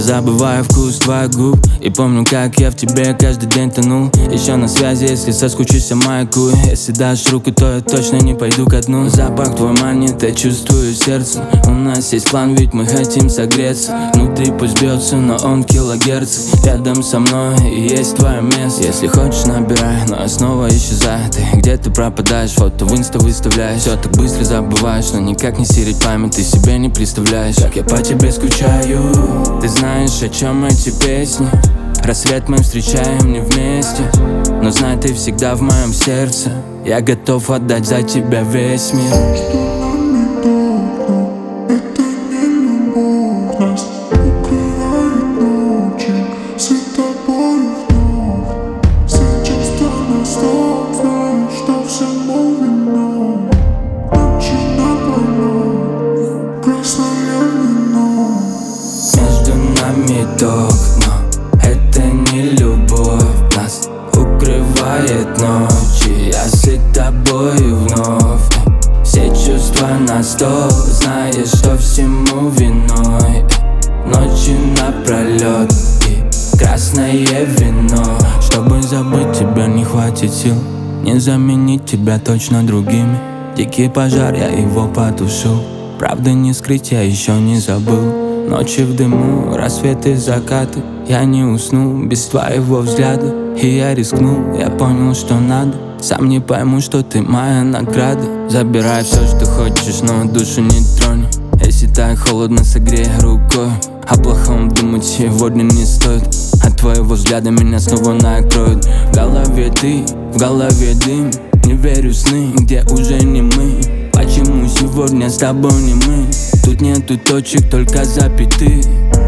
забываю вкус твоих губ и помню, как я в тебе каждый день тонул. Еще на связи, если соскучишься, маякую. Если дашь руку, то я точно не пойду ко дну. Запах твой манит, я чувствую сердце. У нас есть план, ведь мы хотим согреться. Внутри пусть бьется, но он килогерц. Рядом со мной и есть твое место. Если хочешь, набирай, но я снова исчезаю. Ты где-то пропадаешь, фото в инста выставляешь. Все так быстро забываешь, но никак не стереть память. Ты себе не представляешь, как я по тебе скучаю. Ты знаешь, о чем эти песни. Рассвет мы встречаем не вместе, но знай, ты всегда в моем сердце. Я готов отдать за тебя весь мир. Между нами ток, но это не любовь. Нас укрывает ночи, я с тобою вновь. Все чувства на стол, знаешь, что всему виной. Ночи напролет и красное вино. Чтобы забыть тебя, не хватит сил. Не заменить тебя точно другими. Дикий пожар, я его потушил. Правда не скрыть, я еще не забыл. Ночи в дыму, рассветы, закаты. Я не усну без твоего взгляда. И я рискну, я понял, что надо. Сам не пойму, что ты моя награда. Забирай все, что хочешь, но душу не тронь. Если так холодно, согрей рукой. О плохом думать сегодня не стоит. От твоего взгляда меня снова накроет. В голове ты, в голове дым. Не верю в сны, где уже не мы. Почему сегодня с тобой не мы? Тут нету точек, только запятые.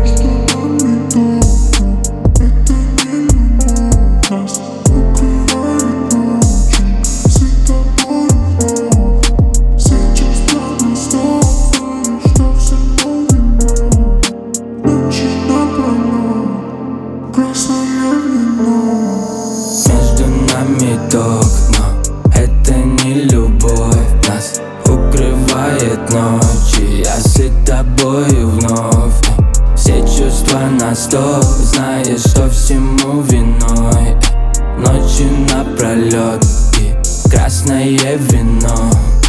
Между нами ток, но это не любовь. Нас укрывает ночи, я с тобою вновь. Все чувства на стол, знаешь, что всему виной. Ночи напролет и красное вино.